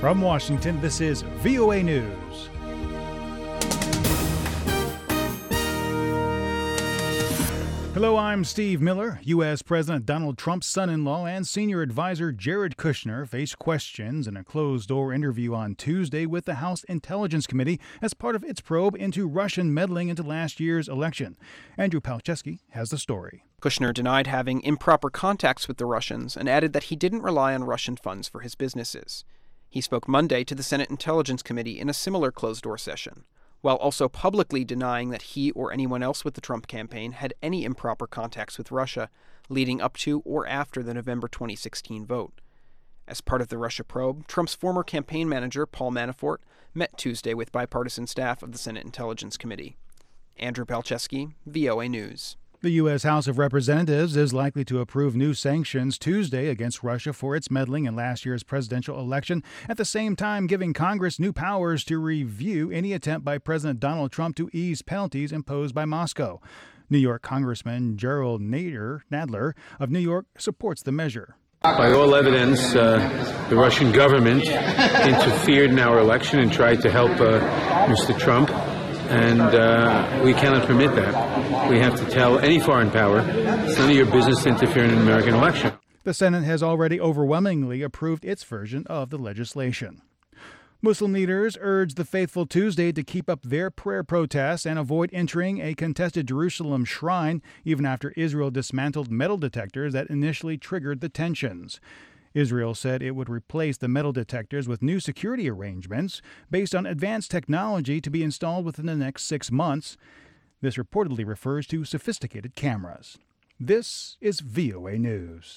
From Washington, this is VOA News. Hello, I'm Steve Miller. U.S. President Donald Trump's son-in-law and senior advisor Jared Kushner faced questions in a closed-door interview on Tuesday with the House Intelligence Committee as part of its probe into Russian meddling into last year's election. Andrew Palczewski has the story. Kushner denied having improper contacts with the Russians and added that he didn't rely on Russian funds for his businesses. He spoke Monday to the Senate Intelligence Committee in a similar closed-door session, while also publicly denying that he or anyone else with the Trump campaign had any improper contacts with Russia leading up to or after the November 2016 vote. As part of the Russia probe, Trump's former campaign manager, Paul Manafort, met Tuesday with bipartisan staff of the Senate Intelligence Committee. Andrew Palczewski, VOA News. The U.S. House of Representatives is likely to approve new sanctions Tuesday against Russia for its meddling in last year's presidential election, at the same time giving Congress new powers to review any attempt by President Donald Trump to ease penalties imposed by Moscow. New York Congressman Gerald Nadler of New York supports the measure. By all evidence, the Russian government interfered in our election and tried to help Mr. Trump. And we cannot permit that. We have to tell any foreign power, it's none of your business to interfere in an American election. The Senate has already overwhelmingly approved its version of the legislation. Muslim leaders urged the faithful Tuesday to keep up their prayer protests and avoid entering a contested Jerusalem shrine, even after Israel dismantled metal detectors that initially triggered the tensions. Israel said it would replace the metal detectors with new security arrangements based on advanced technology to be installed within the next 6 months. This reportedly refers to sophisticated cameras. This is VOA News.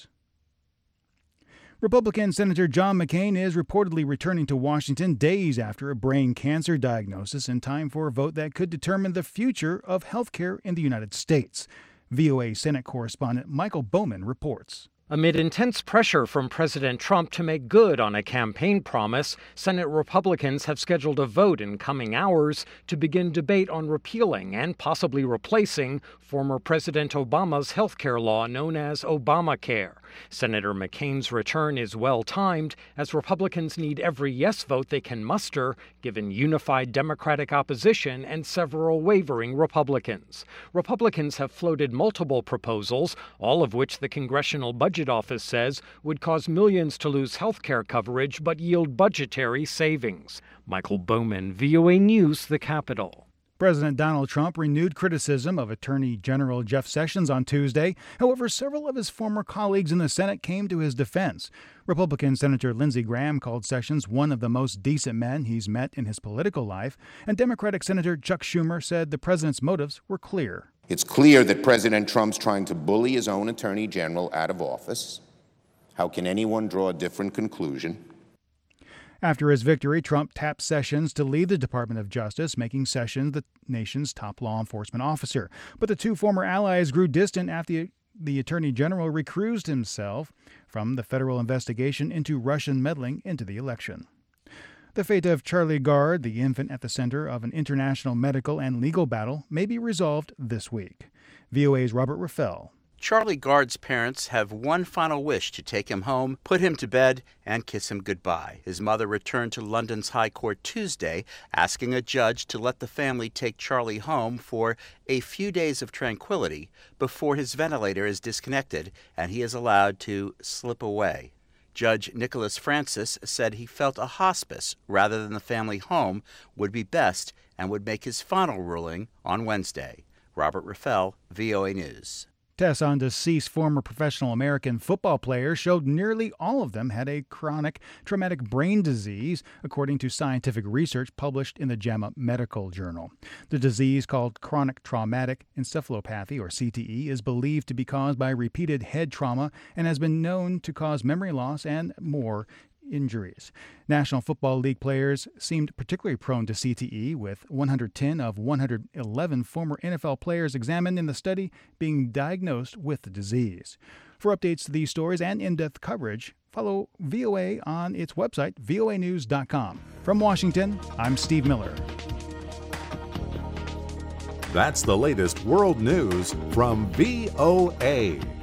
Republican Senator John McCain is reportedly returning to Washington days after a brain cancer diagnosis in time for a vote that could determine the future of health care in the United States. VOA Senate correspondent Michael Bowman reports. Amid intense pressure from President Trump to make good on a campaign promise, Senate Republicans have scheduled a vote in coming hours to begin debate on repealing and possibly replacing former President Obama's health care law known as Obamacare. Senator McCain's return is well-timed, as Republicans need every yes vote they can muster, given unified Democratic opposition and several wavering Republicans. Republicans have floated multiple proposals, all of which the Congressional Budget Office says would cause millions to lose health care coverage but yield budgetary savings. Michael Bowman, VOA News, the Capitol. President Donald Trump renewed criticism of Attorney General Jeff Sessions on Tuesday. However, several of his former colleagues in the Senate came to his defense. Republican Senator Lindsey Graham called Sessions one of the most decent men he's met in his political life, and Democratic Senator Chuck Schumer said the president's motives were clear. It's clear that President Trump's trying to bully his own attorney general out of office. How can anyone draw a different conclusion? After his victory, Trump tapped Sessions to lead the Department of Justice, making Sessions the nation's top law enforcement officer. But the two former allies grew distant after the Attorney General recused himself from the federal investigation into Russian meddling into the election. The fate of Charlie Gard, the infant at the center of an international medical and legal battle, may be resolved this week. VOA's Robert Raffel. Charlie Gard's parents have one final wish: to take him home, put him to bed, and kiss him goodbye. His mother returned to London's High Court Tuesday, asking a judge to let the family take Charlie home for a few days of tranquility before his ventilator is disconnected and he is allowed to slip away. Judge Nicholas Francis said he felt a hospice rather than the family home would be best and would make his final ruling on Wednesday. Robert Raffel, VOA News. Tests on deceased former professional American football players showed nearly all of them had a chronic traumatic brain disease, according to scientific research published in the JAMA Medical Journal. The disease, called chronic traumatic encephalopathy, or CTE, is believed to be caused by repeated head trauma and has been known to cause memory loss and more injuries. National Football League players seemed particularly prone to CTE, with 110 of 111 former NFL players examined in the study being diagnosed with the disease. For updates to these stories and in-depth coverage, follow VOA on its website, voanews.com. From Washington, I'm Steve Miller. That's the latest world news from VOA.